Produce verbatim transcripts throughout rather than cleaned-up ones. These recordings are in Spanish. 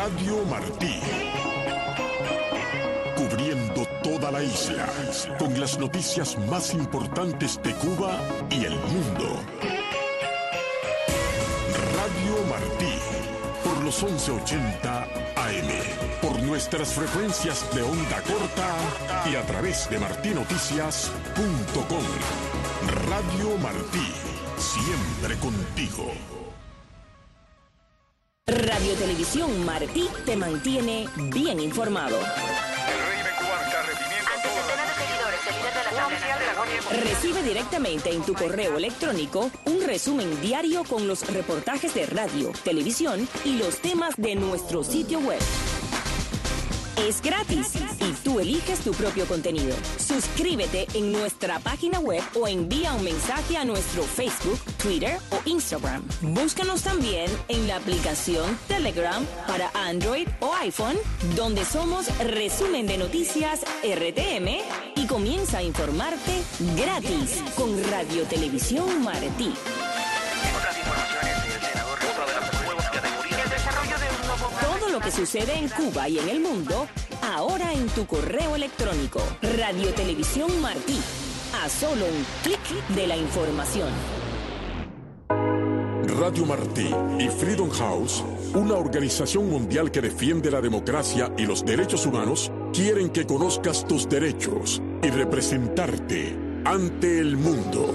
Radio Martí. Cubriendo toda la isla, con las noticias más importantes de Cuba y el mundo. Radio Martí, por los once ochenta A M, por nuestras frecuencias de onda corta y a través de martí noticias punto com. Radio Martí, siempre contigo. Radio Televisión Martí te mantiene bien informado. Recibe directamente en tu correo electrónico un resumen diario con los reportajes de radio, televisión y los temas de nuestro sitio web. Es gratis y tú eliges tu propio contenido. Suscríbete en nuestra página web o envía un mensaje a nuestro Facebook, Twitter o Instagram. Búscanos también en la aplicación Telegram para Android o iPhone, donde somos Resumen de Noticias R T M, y comienza a informarte gratis con Radio Televisión Martí. Todo lo que sucede en Cuba y en el mundo, ahora en tu correo electrónico. Radio Televisión Martí, a solo un clic de la información. Radio Martí y Freedom House, una organización mundial que defiende la democracia y los derechos humanos, quieren que conozcas tus derechos y representarte ante el mundo.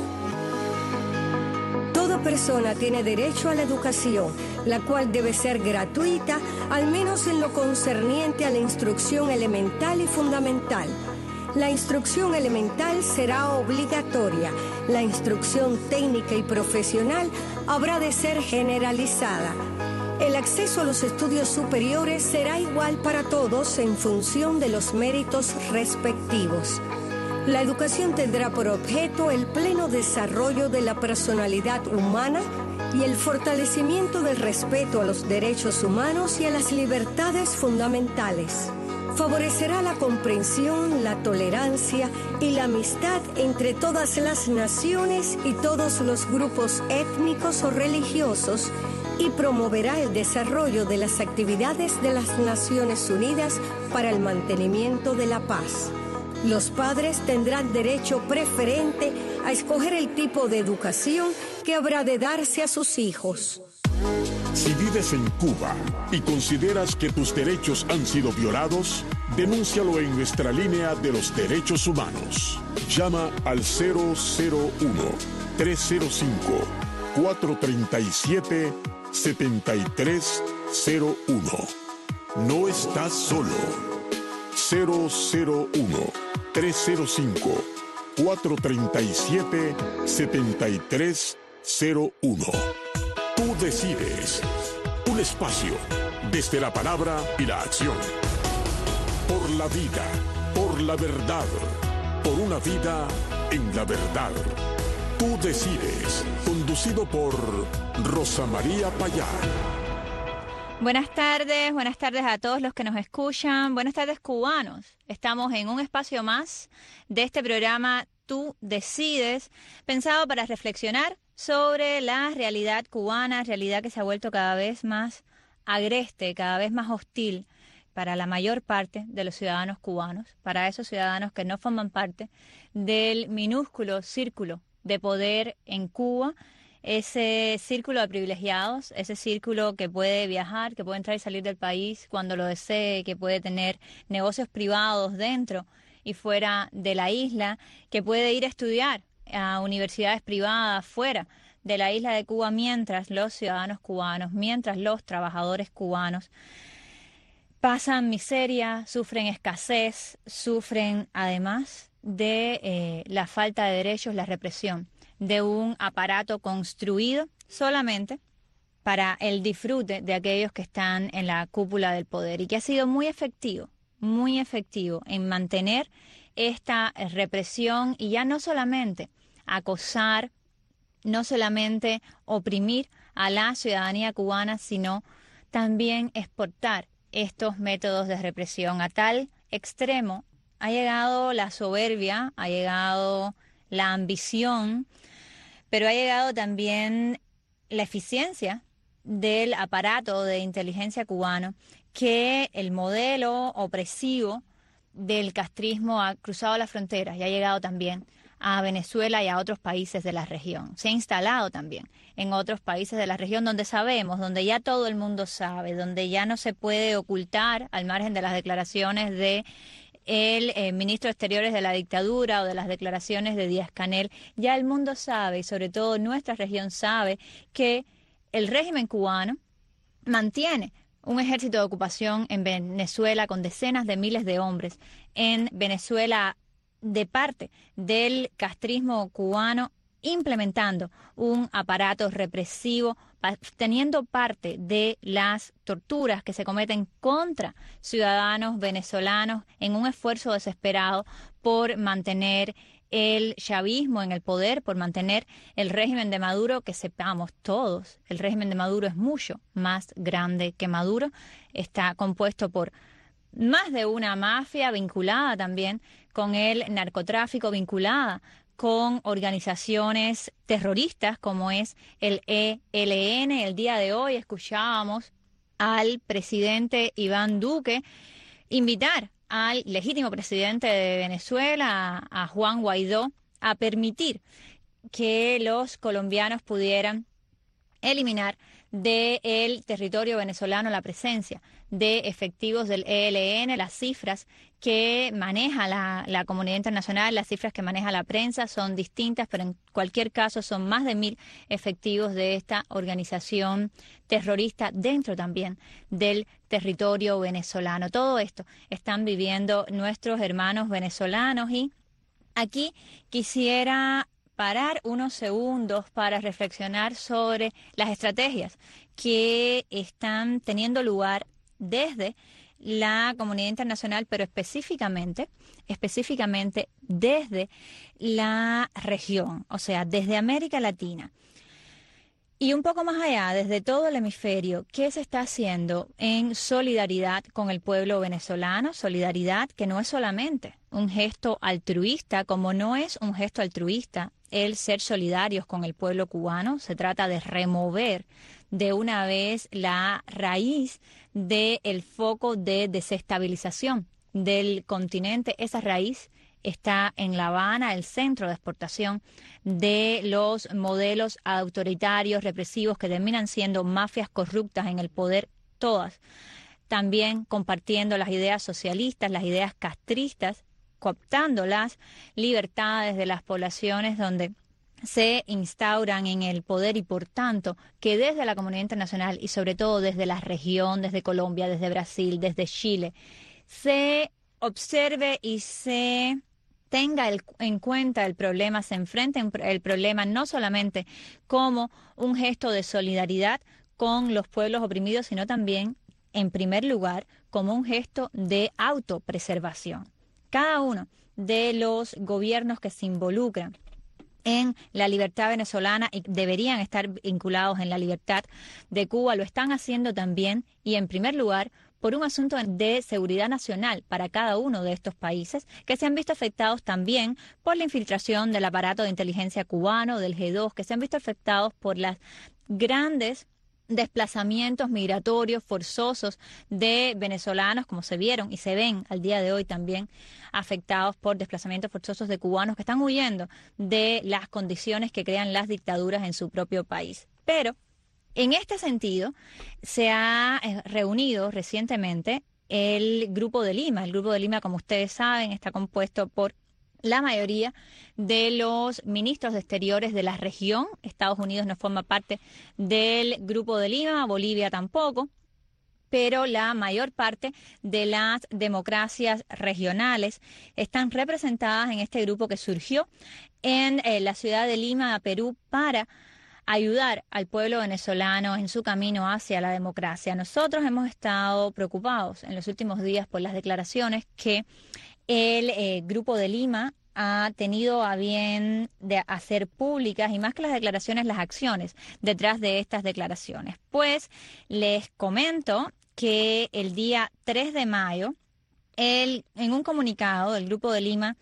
Toda persona tiene derecho a la educación, la cual debe ser gratuita, al menos en lo concerniente a la instrucción elemental y fundamental. La instrucción elemental será obligatoria. La instrucción técnica y profesional habrá de ser generalizada. El acceso a los estudios superiores será igual para todos en función de los méritos respectivos. La educación tendrá por objeto el pleno desarrollo de la personalidad humana y el fortalecimiento del respeto a los derechos humanos y a las libertades fundamentales. Favorecerá la comprensión, la tolerancia y la amistad entre todas las naciones y todos los grupos étnicos o religiosos y promoverá el desarrollo de las actividades de las Naciones Unidas para el mantenimiento de la paz. Los padres tendrán derecho preferente a escoger el tipo de educación que habrá de darse a sus hijos. Si vives en Cuba y consideras que tus derechos han sido violados, denúncialo en nuestra línea de los derechos humanos. Llama al cero cero uno, tres cero cinco, cuatro tres siete, siete tres cero uno. No estás solo. cero cero uno, tres cero cinco, cuatro tres siete, siete tres cero uno. Tú decides. Un espacio desde la palabra y la acción. Por la vida, por la verdad, por una vida en la verdad. Tú decides. Conducido por Rosa María Payá. Buenas tardes, buenas tardes a todos los que nos escuchan. Buenas tardes, cubanos. Estamos en un espacio más de este programa Tú Decides, pensado para reflexionar sobre la realidad cubana, realidad que se ha vuelto cada vez más agreste, cada vez más hostil para la mayor parte de los ciudadanos cubanos, para esos ciudadanos que no forman parte del minúsculo círculo de poder en Cuba, ese círculo de privilegiados, ese círculo que puede viajar, que puede entrar y salir del país cuando lo desee, que puede tener negocios privados dentro y fuera de la isla, que puede ir a estudiar a universidades privadas fuera de la isla de Cuba, mientras los ciudadanos cubanos, mientras los trabajadores cubanos pasan miseria, sufren escasez, sufren además de eh, la falta de derechos, la represión de un aparato construido solamente para el disfrute de aquellos que están en la cúpula del poder y que ha sido muy efectivo, muy efectivo en mantener esta represión y ya no solamente acosar, no solamente oprimir a la ciudadanía cubana, sino también exportar estos métodos de represión. A tal extremo ha llegado la soberbia, ha llegado la ambición, pero ha llegado también la eficiencia del aparato de inteligencia cubano, que el modelo opresivo del castrismo ha cruzado las fronteras y ha llegado también a Venezuela y a otros países de la región. Se ha instalado también en otros países de la región donde sabemos, donde ya todo el mundo sabe, donde ya no se puede ocultar, al margen de las declaraciones de el eh, ministro de Exteriores de la dictadura o de las declaraciones de Díaz-Canel, ya el mundo sabe, y sobre todo nuestra región sabe, que el régimen cubano mantiene un ejército de ocupación en Venezuela con decenas de miles de hombres. En Venezuela, de parte del castrismo cubano, implementando un aparato represivo, teniendo parte de las torturas que se cometen contra ciudadanos venezolanos en un esfuerzo desesperado por mantener el chavismo en el poder, por mantener el régimen de Maduro, que sepamos todos, el régimen de Maduro es mucho más grande que Maduro, está compuesto por más de una mafia vinculada también con el narcotráfico, vinculada con organizaciones terroristas como es el E L N. El día de hoy escuchábamos al presidente Iván Duque invitar al legítimo presidente de Venezuela, a Juan Guaidó, a permitir que los colombianos pudieran eliminar del territorio venezolano la presencia de efectivos del E L N. Las cifras que maneja la, la comunidad internacional, las cifras que maneja la prensa son distintas, pero en cualquier caso son más de mil efectivos de esta organización terrorista dentro también del territorio venezolano. Todo esto están viviendo nuestros hermanos venezolanos y aquí quisiera parar unos segundos para reflexionar sobre las estrategias que están teniendo lugar desde la comunidad internacional, pero específicamente, específicamente desde la región, o sea, desde América Latina. Y un poco más allá, desde todo el hemisferio, ¿qué se está haciendo en solidaridad con el pueblo venezolano? Solidaridad que no es solamente un gesto altruista, como no es un gesto altruista el ser solidarios con el pueblo cubano. Se trata de remover de una vez la raíz del foco de desestabilización del continente. Esa raíz está en La Habana, el centro de exportación de los modelos autoritarios, represivos, que terminan siendo mafias corruptas en el poder, todas. También compartiendo las ideas socialistas, las ideas castristas, cooptando las libertades de las poblaciones donde se instauran en el poder, y por tanto que desde la comunidad internacional y sobre todo desde la región, desde Colombia, desde Brasil, desde Chile, se observe y se tenga el, en cuenta el problema, se enfrente el problema no solamente como un gesto de solidaridad con los pueblos oprimidos, sino también, en primer lugar, como un gesto de autopreservación. Cada uno de los gobiernos que se involucran en la libertad venezolana y deberían estar vinculados en la libertad de Cuba lo están haciendo también, y en primer lugar por un asunto de seguridad nacional para cada uno de estos países, que se han visto afectados también por la infiltración del aparato de inteligencia cubano, del G dos, que se han visto afectados por las grandes desplazamientos migratorios forzosos de venezolanos, como se vieron y se ven al día de hoy también afectados por desplazamientos forzosos de cubanos que están huyendo de las condiciones que crean las dictaduras en su propio país. Pero en este sentido se ha reunido recientemente el Grupo de Lima. El Grupo de Lima, como ustedes saben, está compuesto por la mayoría de los ministros de Exteriores de la región. Estados Unidos no forma parte del Grupo de Lima, Bolivia tampoco, pero la mayor parte de las democracias regionales están representadas en este grupo que surgió en eh, la ciudad de Lima, Perú, para ayudar al pueblo venezolano en su camino hacia la democracia. Nosotros hemos estado preocupados en los últimos días por las declaraciones que el eh, Grupo de Lima ha tenido a bien de hacer públicas, y más que las declaraciones, las acciones detrás de estas declaraciones. Pues les comento que el día tres de mayo, el, en un comunicado, el Grupo de Lima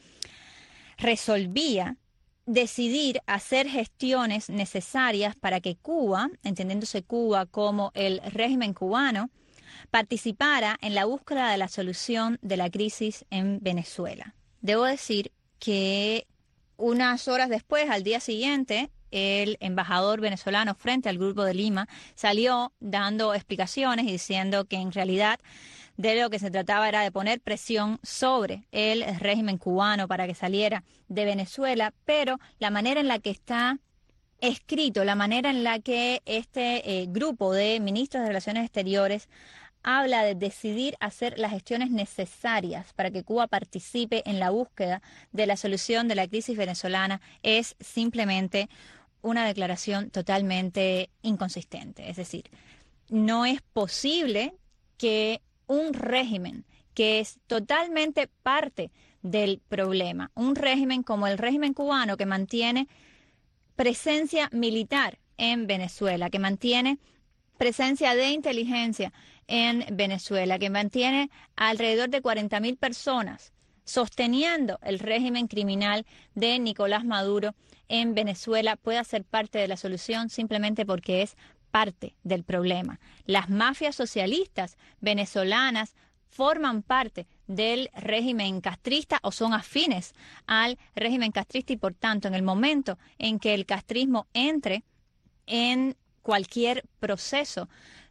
resolvía decidir hacer gestiones necesarias para que Cuba, entendiéndose Cuba como el régimen cubano, participara en la búsqueda de la solución de la crisis en Venezuela. Debo decir que unas horas después, al día siguiente, el embajador venezolano frente al Grupo de Lima salió dando explicaciones y diciendo que en realidad de lo que se trataba era de poner presión sobre el régimen cubano para que saliera de Venezuela, pero la manera en la que está escrito, la manera en la que este eh, grupo de ministros de Relaciones Exteriores habla de decidir hacer las gestiones necesarias para que Cuba participe en la búsqueda de la solución de la crisis venezolana, es simplemente una declaración totalmente inconsistente. Es decir, no es posible que un régimen que es totalmente parte del problema, un régimen como el régimen cubano que mantiene presencia militar en Venezuela, que mantiene presencia de inteligencia en Venezuela, que mantiene alrededor de cuarenta mil personas sosteniendo el régimen criminal de Nicolás Maduro en Venezuela, pueda ser parte de la solución simplemente porque es parte del problema. Las mafias socialistas venezolanas forman parte del régimen castrista o son afines al régimen castrista y, por tanto, en el momento en que el castrismo entre en cualquier proceso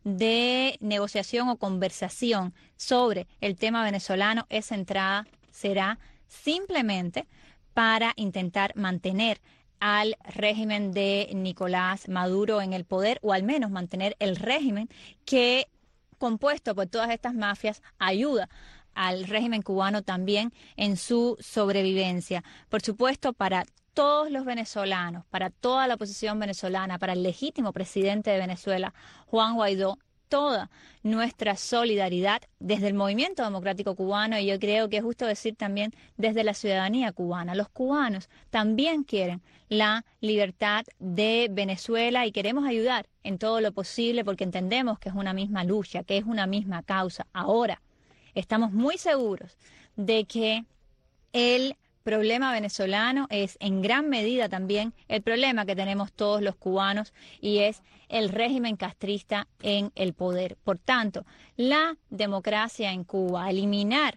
de negociación o conversación sobre el tema venezolano, esa entrada será simplemente para intentar mantener al régimen de Nicolás Maduro en el poder, o al menos mantener el régimen que, compuesto por todas estas mafias, ayuda al régimen cubano también en su sobrevivencia. Por supuesto, para todos los venezolanos, para toda la oposición venezolana, para el legítimo presidente de Venezuela, Juan Guaidó, toda nuestra solidaridad desde el movimiento democrático cubano, y yo creo que es justo decir también desde la ciudadanía cubana. Los cubanos también quieren la libertad de Venezuela y queremos ayudar en todo lo posible porque entendemos que es una misma lucha, que es una misma causa. Ahora, estamos muy seguros de que el problema venezolano es en gran medida también el problema que tenemos todos los cubanos, y es el régimen castrista en el poder. Por tanto, la democracia en Cuba, eliminar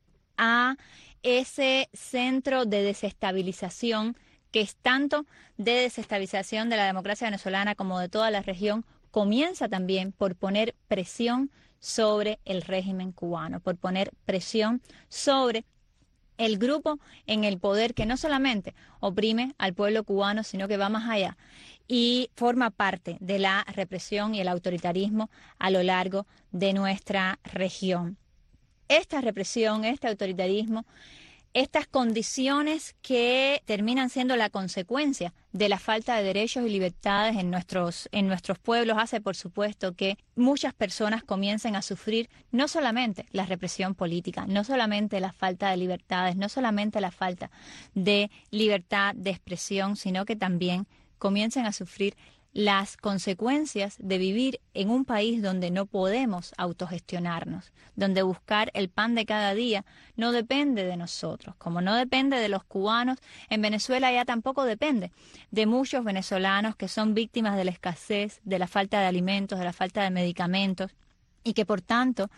a ese centro de desestabilización que es tanto de desestabilización de la democracia venezolana como de toda la región, comienza también por poner presión sobre el régimen cubano, por poner presión sobre el grupo en el poder que no solamente oprime al pueblo cubano, sino que va más allá y forma parte de la represión y el autoritarismo a lo largo de nuestra región. Esta represión, este autoritarismo, estas condiciones que terminan siendo la consecuencia de la falta de derechos y libertades en nuestros, en nuestros pueblos hace, por supuesto, que muchas personas comiencen a sufrir no solamente la represión política, no solamente la falta de libertades, no solamente la falta de libertad de expresión, sino que también comiencen a sufrir las consecuencias de vivir en un país donde no podemos autogestionarnos, donde buscar el pan de cada día no depende de nosotros. Como no depende de los cubanos, en Venezuela ya tampoco depende de muchos venezolanos que son víctimas de la escasez, de la falta de alimentos, de la falta de medicamentos, y que por tanto,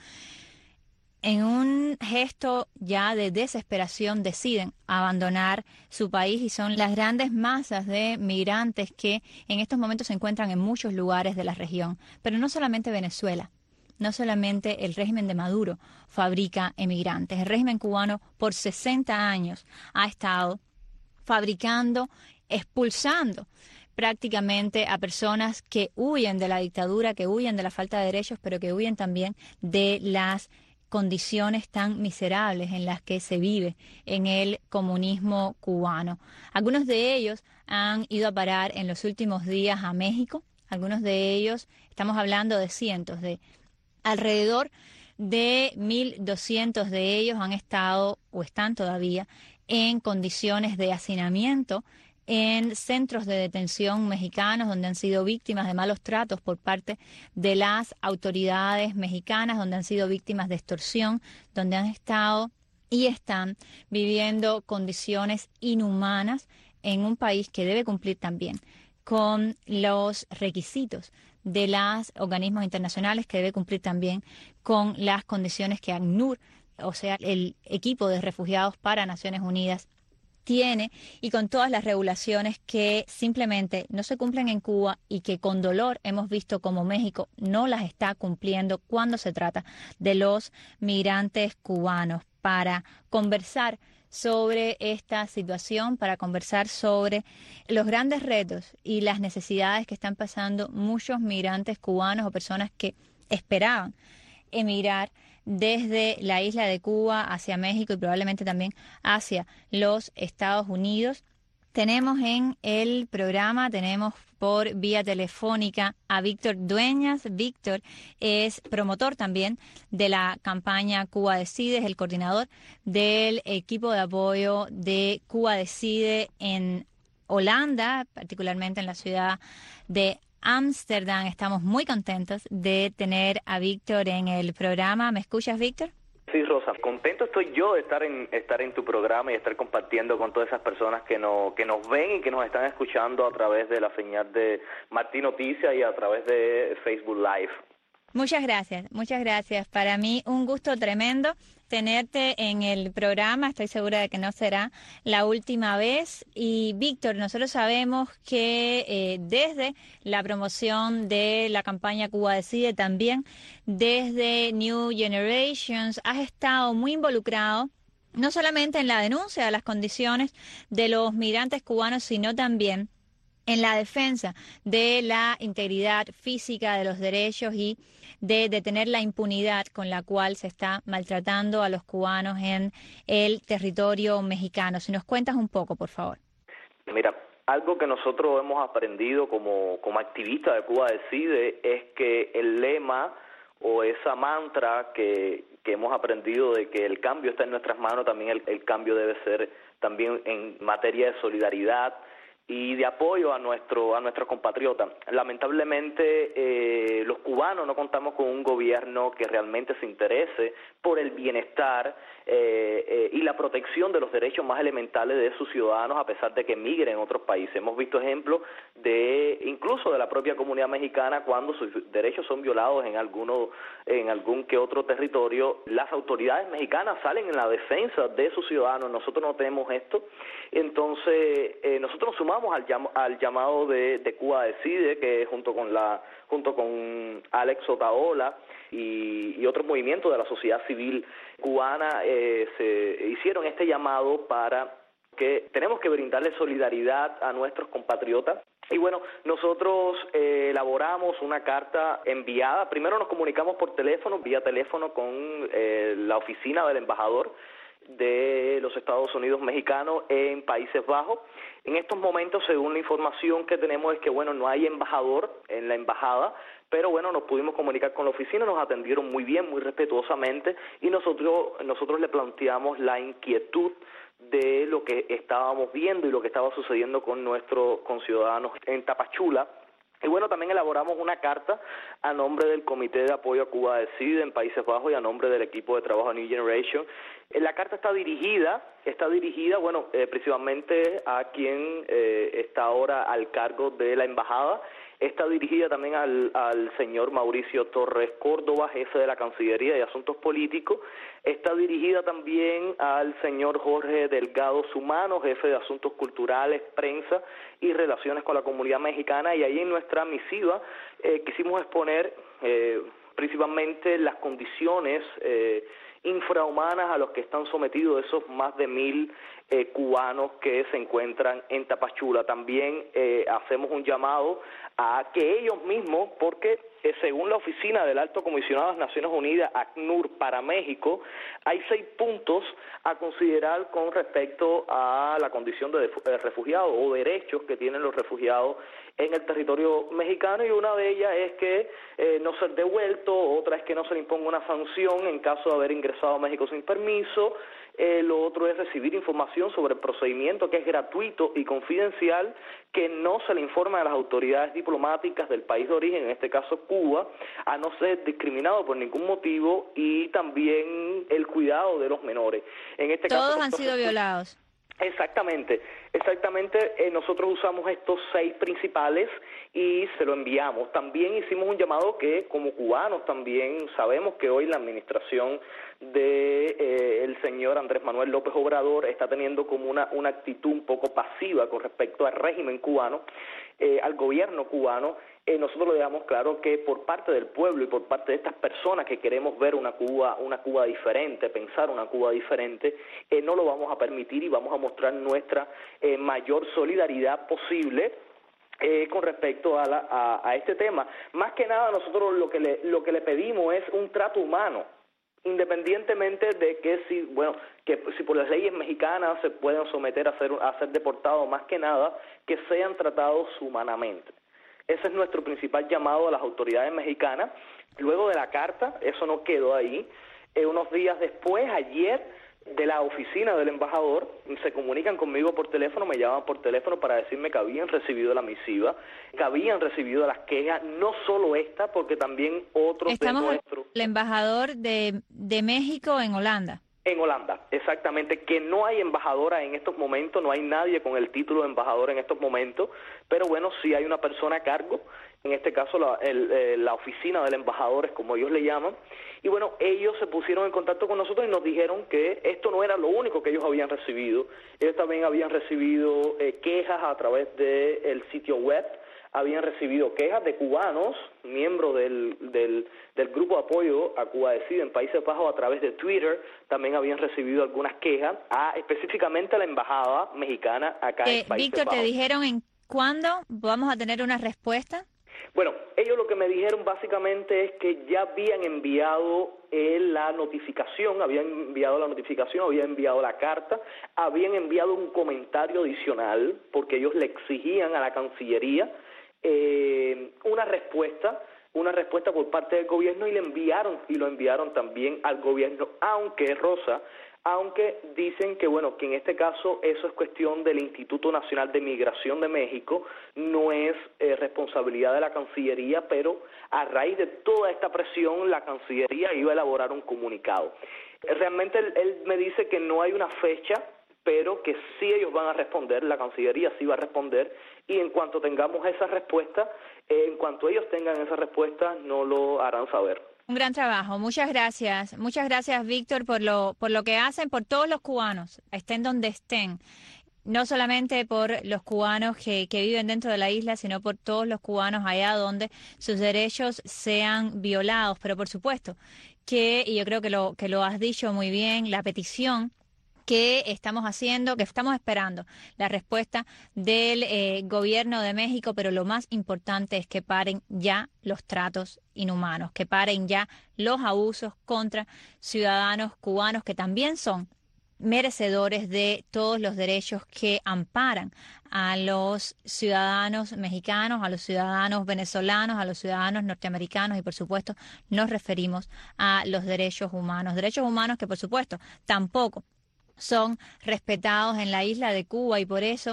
en un gesto ya de desesperación, deciden abandonar su país, y son las grandes masas de migrantes que en estos momentos se encuentran en muchos lugares de la región. Pero no solamente Venezuela, no solamente el régimen de Maduro fabrica emigrantes. El régimen cubano por sesenta años ha estado fabricando, expulsando prácticamente a personas que huyen de la dictadura, que huyen de la falta de derechos, pero que huyen también de las condiciones tan miserables en las que se vive en el comunismo cubano. Algunos de ellos han ido a parar en los últimos días a México. Algunos de ellos, estamos hablando de cientos, de alrededor de mil doscientos de ellos han estado o están todavía en condiciones de hacinamiento en centros de detención mexicanos, donde han sido víctimas de malos tratos por parte de las autoridades mexicanas, donde han sido víctimas de extorsión, donde han estado y están viviendo condiciones inhumanas en un país que debe cumplir también con los requisitos de los organismos internacionales, que debe cumplir también con las condiciones que ACNUR, o sea, el equipo de refugiados para Naciones Unidas, tiene, y con todas las regulaciones que simplemente no se cumplen en Cuba y que con dolor hemos visto como México no las está cumpliendo cuando se trata de los migrantes cubanos. Para conversar sobre esta situación, para conversar sobre los grandes retos y las necesidades que están pasando muchos migrantes cubanos o personas que esperaban emigrar desde la isla de Cuba hacia México y probablemente también hacia los Estados Unidos. Tenemos en el programa, tenemos por vía telefónica a Víctor Dueñas. Víctor es promotor también de la campaña Cuba Decide, es el coordinador del equipo de apoyo de Cuba Decide en Holanda, particularmente en la ciudad de Ámsterdam. Estamos muy contentos de tener a Víctor en el programa. ¿Me escuchas, Víctor? Sí, Rosa, contento estoy yo de estar en estar en tu programa y estar compartiendo con todas esas personas que nos que nos ven y que nos están escuchando a través de la señal de Martín Noticias y a través de Facebook Live. Muchas gracias, muchas gracias. Para mí un gusto tremendo tenerte en el programa. Estoy segura de que no será la última vez. Y Víctor, nosotros sabemos que eh, desde la promoción de la campaña Cuba Decide, también desde New Generations, has estado muy involucrado no solamente en la denuncia de las condiciones de los migrantes cubanos, sino también en la defensa de la integridad física de los derechos y de detener la impunidad con la cual se está maltratando a los cubanos en el territorio mexicano. Si nos cuentas un poco, por favor. Mira, algo que nosotros hemos aprendido como, como activistas de Cuba Decide es que el lema o esa mantra que, que hemos aprendido de que el cambio está en nuestras manos, también el, el cambio debe ser también en materia de solidaridad y de apoyo a nuestro a nuestros compatriotas. Lamentablemente eh, los cubanos no contamos con un gobierno que realmente se interese por el bienestar eh, eh, y la protección de los derechos más elementales de sus ciudadanos, a pesar de que migren a otros países. Hemos visto ejemplos de incluso de la propia comunidad mexicana cuando sus derechos son violados en alguno en algún que otro territorio. Las autoridades mexicanas salen en la defensa de sus ciudadanos. Nosotros no tenemos esto. Entonces eh, nosotros nos sumamos Al, llam al llamado de, de Cuba Decide, que junto con la junto con Alex Otaola y, y otros movimientos de la sociedad civil cubana eh, se hicieron este llamado para que tenemos que brindarle solidaridad a nuestros compatriotas. Y bueno, nosotros eh, elaboramos una carta enviada. Primero nos comunicamos por teléfono, vía teléfono con eh, la oficina del embajador de los Estados Unidos mexicanos en Países Bajos. En estos momentos, según la información que tenemos, es que bueno, no hay embajador en la embajada, pero bueno, nos pudimos comunicar con la oficina, nos atendieron muy bien, muy respetuosamente, y nosotros nosotros le planteamos la inquietud de lo que estábamos viendo y lo que estaba sucediendo con nuestros conciudadanos en Tapachula. Y bueno, también elaboramos una carta a nombre del Comité de Apoyo a Cuba Decide en Países Bajos y a nombre del equipo de trabajo New Generation. La carta está dirigida, está dirigida, bueno, eh, principalmente a quien eh, está ahora al cargo de la embajada. Está dirigida también al, al señor Mauricio Torres Córdoba, jefe de la Cancillería de Asuntos Políticos. Está dirigida también al señor Jorge Delgado Sumano, jefe de Asuntos Culturales, Prensa y Relaciones con la Comunidad Mexicana. Y ahí en nuestra misiva eh, quisimos exponer eh, principalmente las condiciones eh, infrahumanas a los que están sometidos esos más de mil eh, cubanos que se encuentran en Tapachula. También eh, hacemos un llamado a que ellos mismos, porque eh, según la oficina del Alto Comisionado de las Naciones Unidas, ACNUR, para México, hay seis puntos a considerar con respecto a la condición de refugiado o derechos que tienen los refugiados en el territorio mexicano, y una de ellas es que eh, no ser devuelto, otra es que no se le imponga una sanción en caso de haber ingresado a México sin permiso. Eh, lo otro es recibir información sobre el procedimiento, que es gratuito y confidencial, que no se le informa a las autoridades diplomáticas del país de origen, en este caso Cuba, a no ser discriminado por ningún motivo, y también el cuidado de los menores. En este Todos caso, han sido violados. Exactamente, exactamente. Eh, nosotros usamos estos seis principales y se lo enviamos. También hicimos un llamado que, como cubanos, también sabemos que hoy la administración de eh, el señor Andrés Manuel López Obrador está teniendo como una, una actitud un poco pasiva con respecto al régimen cubano, eh, al gobierno cubano. Eh, nosotros le dejamos claro que por parte del pueblo y por parte de estas personas que queremos ver una Cuba, una Cuba diferente, pensar una Cuba diferente, eh, no lo vamos a permitir y vamos a mostrar nuestra eh, mayor solidaridad posible eh, con respecto a, la, a, a este tema. Más que nada nosotros lo que le, lo que le pedimos es un trato humano, independientemente de que si, bueno, que si por las leyes mexicanas se pueden someter a ser, a ser deportados, más que nada que sean tratados humanamente. Ese es nuestro principal llamado a las autoridades mexicanas. Luego de la carta, eso no quedó ahí. Eh, unos días después, ayer, de la oficina del embajador, se comunican conmigo por teléfono, me llaman por teléfono para decirme que habían recibido la misiva, que habían recibido las quejas, no solo esta, porque también otros Estamos de nuestros... el embajador de, de México en Holanda. En Holanda, exactamente, que no hay embajadora en estos momentos, no hay nadie con el título de embajador en estos momentos, pero bueno, sí hay una persona a cargo, en este caso la, el, eh, la oficina del embajador es como ellos le llaman, y bueno, ellos se pusieron en contacto con nosotros y nos dijeron que esto no era lo único que ellos habían recibido, ellos también habían recibido eh, quejas a través del sitio web, habían recibido quejas de cubanos, miembros del, del, del grupo de apoyo a Cuba Decide en Países Bajos a través de Twitter, también habían recibido algunas quejas, a, específicamente a la embajada mexicana acá eh, en Países Víctor, Bajos. ¿te dijeron en cuándo vamos a tener una respuesta? Bueno, ellos lo que me dijeron básicamente es que ya habían enviado eh, la notificación, habían enviado la notificación, habían enviado la carta, habían enviado un comentario adicional, porque ellos le exigían a la Cancillería eh, una respuesta, una respuesta por parte del gobierno y le enviaron, y lo enviaron también al gobierno, aunque Rosa, aunque dicen que bueno, que en este caso eso es cuestión del Instituto Nacional de Migración de México, no es eh, responsabilidad de la Cancillería, pero a raíz de toda esta presión la Cancillería iba a elaborar un comunicado. Realmente él, él me dice que no hay una fecha, pero que sí ellos van a responder, la Cancillería sí va a responder, y en cuanto tengamos esa respuesta, eh, en cuanto ellos tengan esa respuesta, no lo harán saber. Un gran trabajo, muchas gracias. Muchas gracias, Víctor, por lo, por lo que hacen por todos los cubanos, estén donde estén. No solamente por los cubanos que, que viven dentro de la isla, sino por todos los cubanos allá donde sus derechos sean violados. Pero por supuesto que, y yo creo que lo, que lo has dicho muy bien, la petición que estamos haciendo, que estamos esperando la respuesta del eh, gobierno de México, pero lo más importante es que paren ya los tratos inhumanos, que paren ya los abusos contra ciudadanos cubanos que también son merecedores de todos los derechos que amparan a los ciudadanos mexicanos, a los ciudadanos venezolanos, a los ciudadanos norteamericanos y por supuesto nos referimos a los derechos humanos, derechos humanos que por supuesto tampoco son respetados en la isla de Cuba y por eso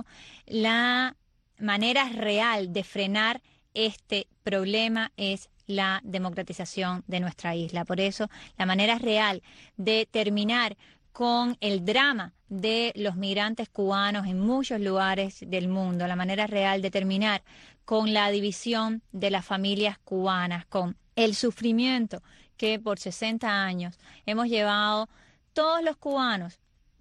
la manera real de frenar este problema es la democratización de nuestra isla. Por eso la manera real de terminar con el drama de los migrantes cubanos en muchos lugares del mundo, la manera real de terminar con la división de las familias cubanas, con el sufrimiento que por sesenta años hemos llevado todos los cubanos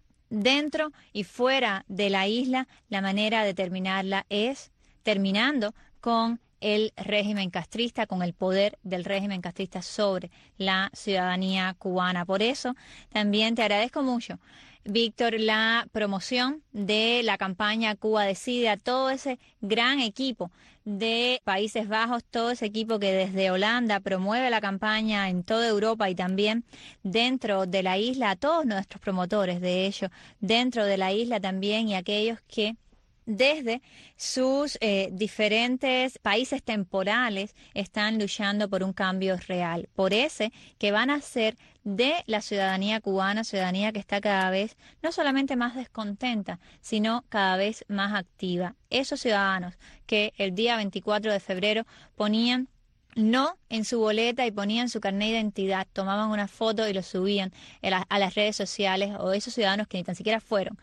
dentro y fuera de la isla, la manera de terminarla es terminando con el régimen castrista, con el poder del régimen castrista sobre la ciudadanía cubana. Por eso también te agradezco mucho, Víctor, la promoción de la campaña Cuba Decide, a todo ese gran equipo de Países Bajos, todo ese equipo que desde Holanda promueve la campaña en toda Europa y también dentro de la isla, a todos nuestros promotores de ello, dentro de la isla también y aquellos que desde sus eh, diferentes países temporales están luchando por un cambio real, por ese que van a ser de la ciudadanía cubana, ciudadanía que está cada vez no solamente más descontenta, sino cada vez más activa. Esos ciudadanos que el día veinticuatro de febrero ponían no en su boleta y ponían su carnet de identidad, tomaban una foto y lo subían a las redes sociales, o esos ciudadanos que ni tan siquiera fueron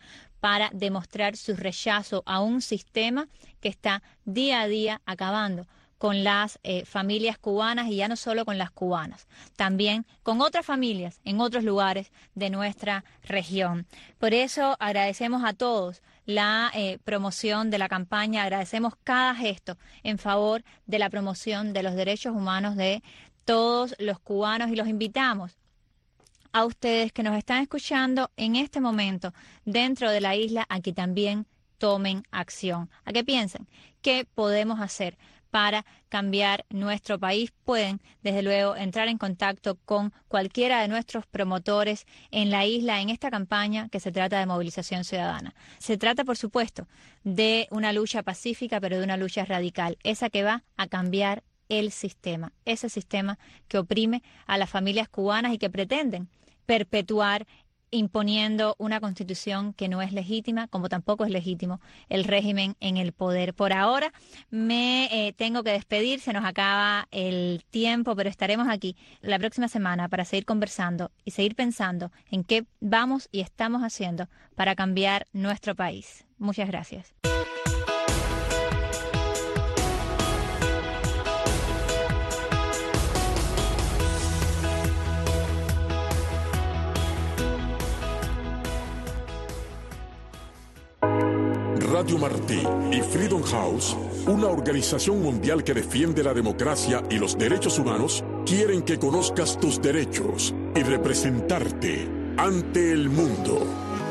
para demostrar su rechazo a un sistema que está día a día acabando con las eh, familias cubanas, y ya no solo con las cubanas, también con otras familias en otros lugares de nuestra región. Por eso agradecemos a todos la eh, promoción de la campaña, agradecemos cada gesto en favor de la promoción de los derechos humanos de todos los cubanos, y los invitamos a ustedes que nos están escuchando en este momento dentro de la isla a que también tomen acción, a que piensen qué podemos hacer para cambiar nuestro país. Pueden, desde luego, entrar en contacto con cualquiera de nuestros promotores en la isla en esta campaña que se trata de movilización ciudadana. Se trata, por supuesto, de una lucha pacífica, pero de una lucha radical, esa que va a cambiar el sistema, ese sistema que oprime a las familias cubanas y que pretenden perpetuar imponiendo una constitución que no es legítima, como tampoco es legítimo el régimen en el poder. Por ahora me eh, tengo que despedir, se nos acaba el tiempo, pero estaremos aquí la próxima semana para seguir conversando y seguir pensando en qué vamos y estamos haciendo para cambiar nuestro país. Muchas gracias. Radio Martí y Freedom House, una organización mundial que defiende la democracia y los derechos humanos, quieren que conozcas tus derechos y representarte ante el mundo.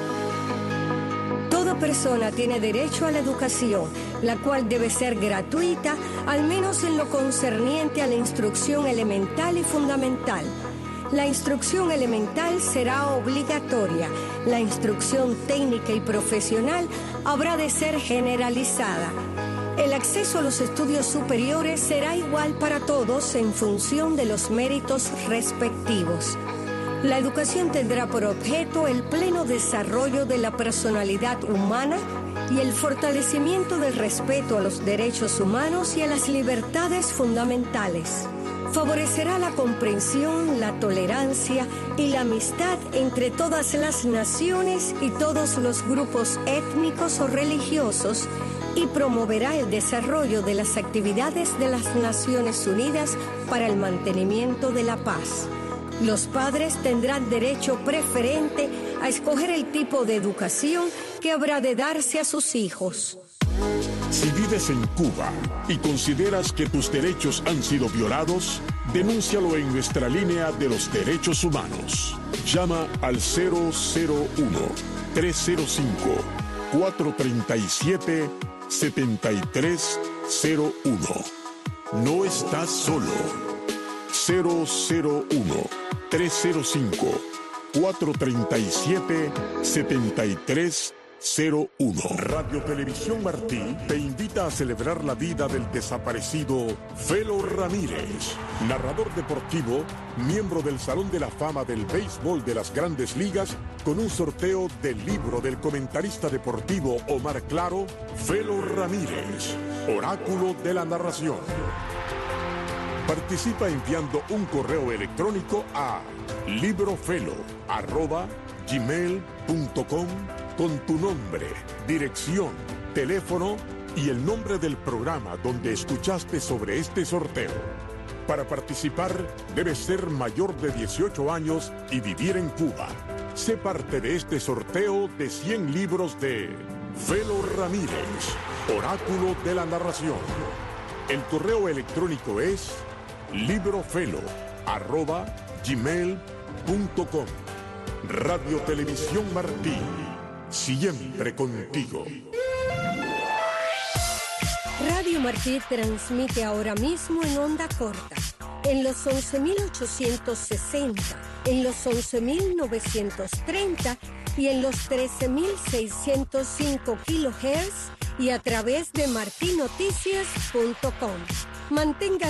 Toda persona tiene derecho a la educación, la cual debe ser gratuita, al menos en lo concerniente a la instrucción elemental y fundamental. La instrucción elemental será obligatoria. La instrucción técnica y profesional habrá de ser generalizada. El acceso a los estudios superiores será igual para todos en función de los méritos respectivos. La educación tendrá por objeto el pleno desarrollo de la personalidad humana y el fortalecimiento del respeto a los derechos humanos y a las libertades fundamentales. Favorecerá la comprensión, la tolerancia y la amistad entre todas las naciones y todos los grupos étnicos o religiosos, y promoverá el desarrollo de las actividades de las Naciones Unidas para el mantenimiento de la paz. Los padres tendrán derecho preferente a escoger el tipo de educación que habrá de darse a sus hijos. Si vives en Cuba y consideras que tus derechos han sido violados, denúncialo en nuestra línea de los derechos humanos. Llama al cero cero uno, tres cero cinco, cuatro tres siete, siete tres cero uno. No estás solo. cero cero uno, tres cero cinco, cuatro tres siete, siete tres cero uno. Radio Televisión Martí te invita a celebrar la vida del desaparecido Felo Ramírez, narrador deportivo, miembro del Salón de la Fama del Béisbol de las Grandes Ligas, con un sorteo del libro del comentarista deportivo Omar Claro, Felo Ramírez, Oráculo de la Narración. Participa enviando un correo electrónico a librofelo arroba gmail punto com con tu nombre, dirección, teléfono y el nombre del programa donde escuchaste sobre este sorteo. Para participar, debes ser mayor de dieciocho años y vivir en Cuba. Sé parte de este sorteo de cien libros de Felo Ramírez, Oráculo de la Narración. El correo electrónico es librofelo arroba gmail punto com. Radio Televisión Martí, siempre contigo. Radio Martí transmite ahora mismo en onda corta, en los once mil ochocientos sesenta, en los once mil novecientos treinta y en los trece mil seiscientos cinco kilohertz y a través de martinoticias punto com. Mantenga